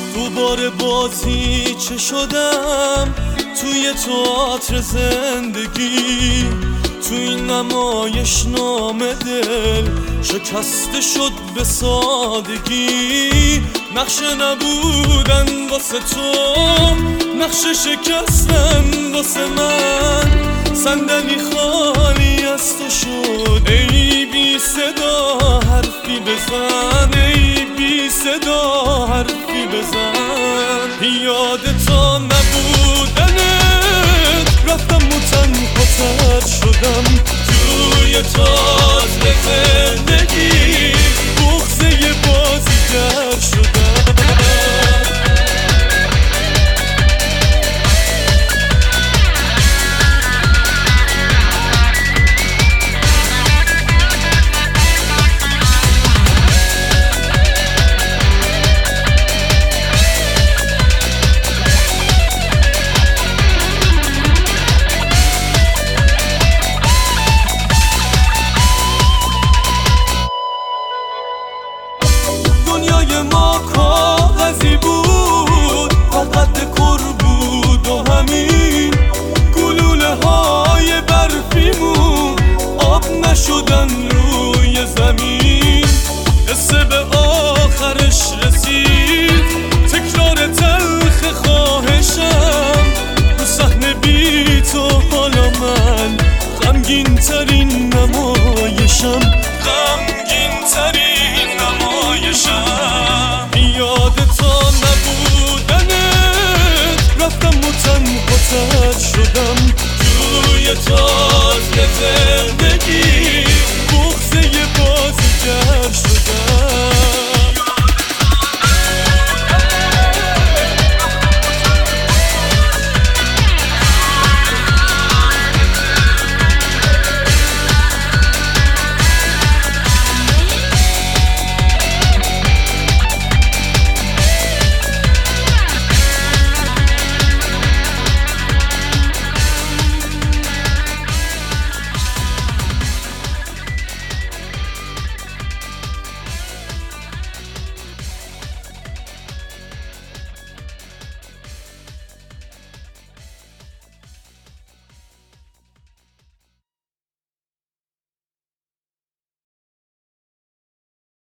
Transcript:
دوباره بازی چه شدم توی تئاتر زندگی، تو این نمایش نام دل شکسته شد به سادگی. نقشه نبودن واسه تو، نقشه شکستن واسه من، صندلی خالی از تو شد. ای بی صدا حرفی بزن، ای بی صدا حرفی بزن. یاد تا نبودنت رفتم و تنها شدم توی تئاتر زندگی، بغضه بازیگر شدم. دنیای ما کاغذی بود، فقط دکور بود و همین. گلوله های برفیمون آب نشدن روی زمین. قصه به آخرش رسید، تکرار تلخ خواهشم. رو صحنه بی تو حالا من غمگین ترین نمایشم، غمگین ترین نمایشم. یاد تا نبودنت رفتم و تنها شدم توی تئاتر